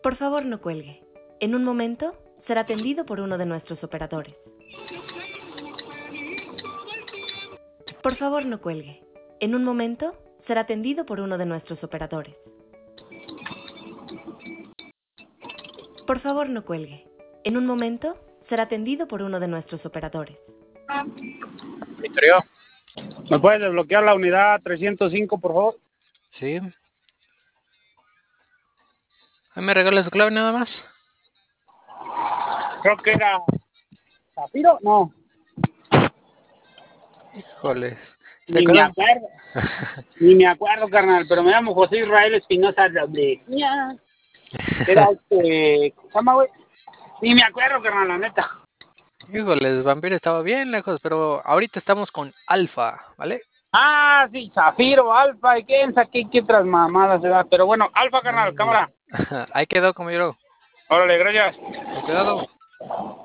Por favor, no cuelgue. En un momento será atendido por uno de nuestros operadores. Por favor, no cuelgue. En un momento será atendido por uno de nuestros operadores. Por favor, no cuelgue. En un momento será atendido por uno de nuestros operadores. Creo. ¿Me puedes desbloquear la unidad 305, por favor? Sí. Ahí me regalas su clave nada más. Creo que era Zafiro, no. Híjoles. Ni me acuerdo. Ni me acuerdo, carnal, pero me llamo José Israel Espinosa Rodríguez. Era ¿cómo se llama, güey? Ni me acuerdo, carnal, la neta. Híjoles, Vampiro estaba bien lejos, pero ahorita estamos con Alfa, ¿vale? Ah, sí, Zafiro, Alfa, y quién sabe qué otras mamadas, ¿verdad? Pero bueno, Alfa, carnal, cámara. Ahí quedó, compañero. Órale, gracias. Con cuidado.